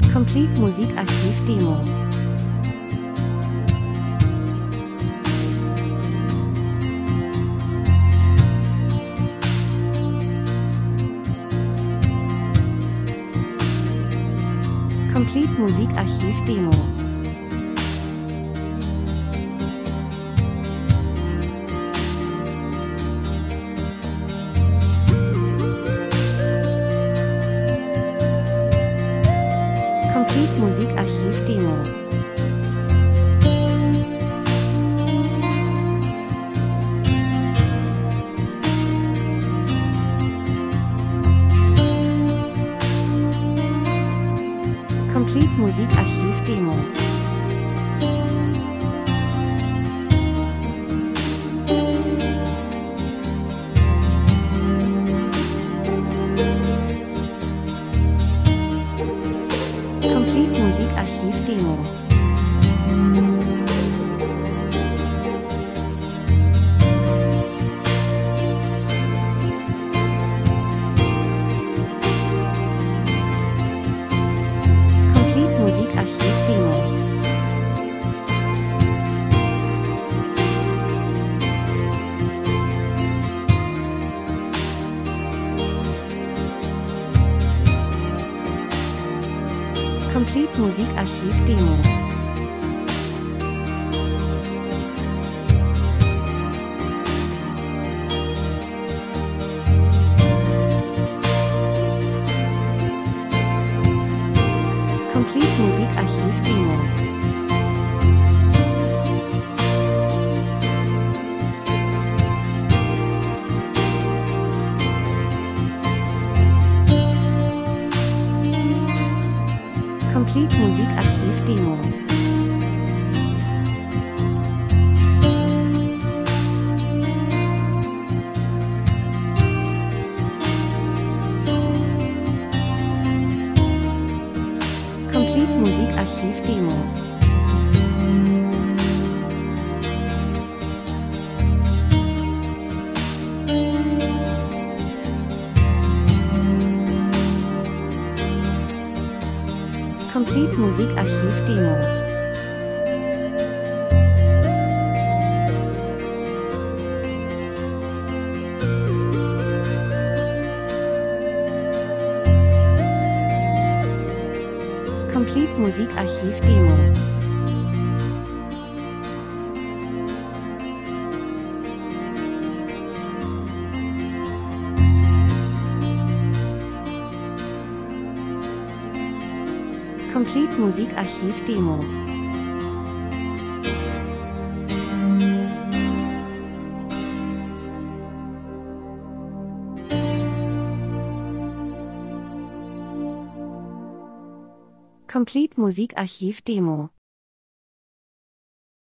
Complete Musikarchiv Demo. Complete Musikarchiv Demo. Complete Musikarchiv Demo. Complete Musikarchiv Demo. Complete Musikarchiv Demo. Complete Musikarchiv Demo. Complete Musikarchiv Demo. Complete Musikarchiv Demo. Complete Musikarchiv Demo. Complete Musikarchiv Demo. Complete Musikarchiv Demo. Complete Musikarchiv Demo. Complete Musikarchiv Demo. Complete Musikarchiv Demo.